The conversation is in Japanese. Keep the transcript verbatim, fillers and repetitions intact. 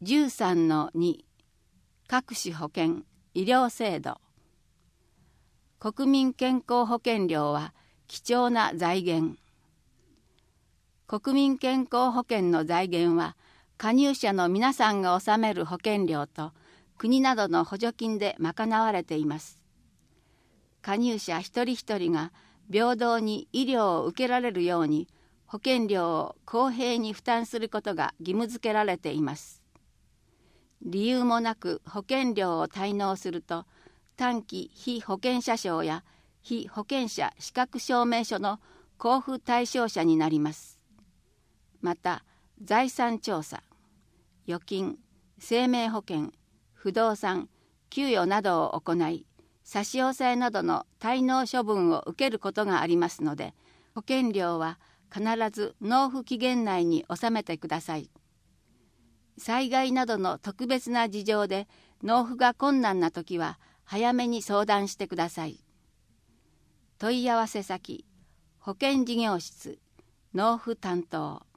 じゅうさんのに 各種保険・医療制度。国民健康保険料は貴重な財源。国民健康保険の財源は加入者の皆さんが納める保険料と国などの補助金で賄われています。加入者一人一人が平等に医療を受けられるように保険料を公平に負担することが義務付けられています。理由もなく保険料を滞納すると短期被保険者証や被保険者資格証明書の交付対象者になります。また財産調査、預金、生命保険、不動産、給与などを行い差し押さえなどの滞納処分を受けることがありますので、保険料は必ず納付期限内に納めてください。災害などの特別な事情で納付が困難なときは早めに相談してください。問い合わせ先、保険事業室、納付担当。